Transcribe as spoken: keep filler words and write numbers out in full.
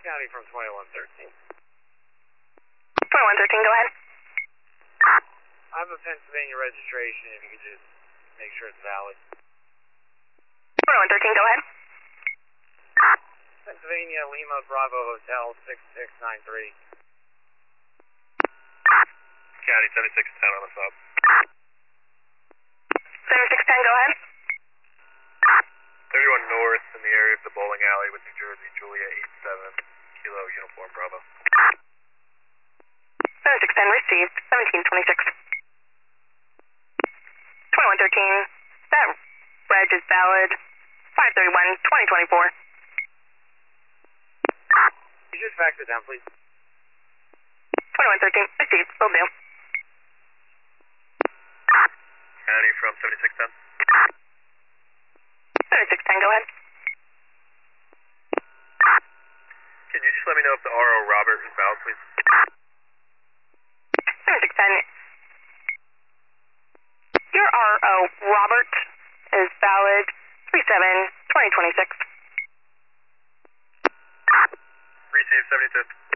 County from twenty-one thirteen. twenty-one thirteen, go ahead. I have a Pennsylvania registration, if you could just make sure it's valid. twenty-one thirteen, go ahead. Pennsylvania Lima Bravo Hotel six six nine three. County seventy-six ten on the sub. seventy-six ten, go ahead. thirty-one north in the area of the bowling alley with New Jersey, Julia eight seven, Kilo Uniform Bravo. seventy-six ten received, seventeen twenty-six. twenty-one thirteen, that reg is valid, five thirty-one, twenty twenty-four. Could you just fax it down, please? twenty-one thirteen, received, will do. County from seventy-six ten. seventy-six ten, go ahead. Can you just let me know if the R O Robert is valid, please? seventy-six ten. Your R O Robert is valid, three seven, twenty twenty-six. Receive seventy-two.